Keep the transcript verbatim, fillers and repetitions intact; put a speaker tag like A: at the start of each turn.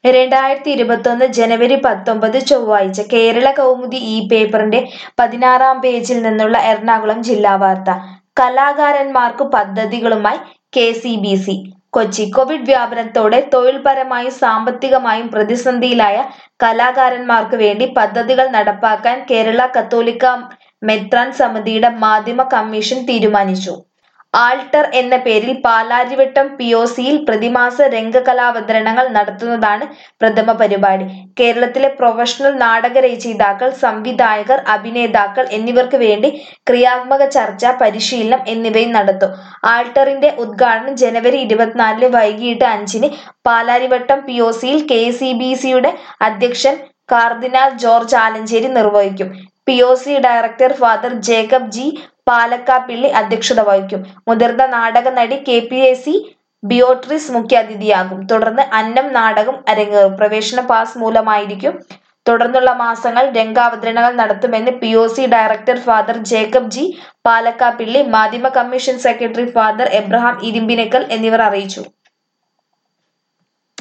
A: രണ്ടായിരത്തി ഇരുപത്തൊന്ന് ജനുവരി പത്തൊമ്പത് ചൊവ്വാഴ്ച കേരള കൗമുദി ഈ പേപ്പറിന്റെ പതിനാറാം പേജിൽ നിന്നുള്ള എറണാകുളം ജില്ലാ വാർത്ത. കലാകാരന്മാർക്കു പദ്ധതികളുമായി K C B C. Kochi. Covid വ്യാപനത്തോടെ തൊഴിൽപരമായും സാമ്പത്തികമായും പ്രതിസന്ധിയിലായ കലാകാരന്മാർക്കു വേണ്ടി പദ്ധതികൾ നടപ്പാക്കാൻ കേരള കത്തോലിക്കാ മെത്രാൻ സമിതിയുടെ മാധ്യമ കമ്മീഷൻ തീരുമാനിച്ചു. ആൾട്ടർ എന്ന പേരിൽ പാലാരിവട്ടം പി ഒ സിയിൽ പ്രതിമാസ രംഗകലാവതരണങ്ങൾ നടത്തുന്നതാണ് പ്രഥമ പരിപാടി. കേരളത്തിലെ പ്രൊഫഷണൽ നാടകരചയിതാക്കൾ, സംവിധായകർ, അഭിനേതാക്കൾ എന്നിവർക്ക് വേണ്ടി ക്രിയാത്മക ചർച്ച, പരിശീലനം എന്നിവയും നടത്തും. ആൾട്ടറിന്റെ ഉദ്ഘാടനം ജനുവരി ഇരുപത്തിനാലിന് വൈകിട്ട് അഞ്ചിന് പാലാരിവട്ടം പി ഒ സിയിൽ കെ സി ബി സിയുടെ അധ്യക്ഷൻ കാർദിനാൾ ജോർജ് ആലഞ്ചേരി നിർവഹിക്കും. P O C director father Jacob G Palakkappilly അധ്യക്ഷത വഹിക്കും. മുതിർന്ന നാടക നടി K P A C Beatrice മുഖ്യാതിഥിയാകും. തുടർന്ന് അന്നം നാടകം അരങ്ങേറും. പ്രവേശന പാസ് മൂലമായിരിക്കും. തുടർന്നുള്ള മാസങ്ങൾ രംഗാവതരണങ്ങൾ നടത്തുമെന്ന് P O C director father Jacob G Palakkappilly, മാധ്യമ commission secretary father Abraham Irimpinakkal എന്നിവർ അറിയിച്ചു.